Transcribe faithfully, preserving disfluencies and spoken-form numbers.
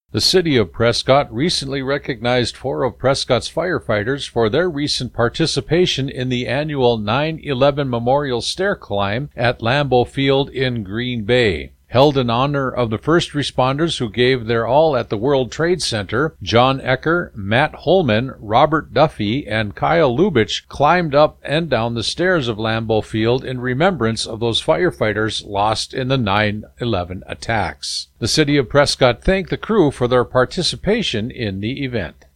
The City of Prescott recently recognized four of Prescott's firefighters for their recent participation in the annual nine eleven Memorial Stair Climb at Lambeau Field in Green Bay. Held in honor of the first responders who gave their all at the World Trade Center, John Ecker, Matt Holman, Robert Duffy, and Kyle Lubitsch climbed up and down the stairs of Lambeau Field in remembrance of those firefighters lost in the nine eleven attacks. The City of Prescott thanked the crew for their participation in the event.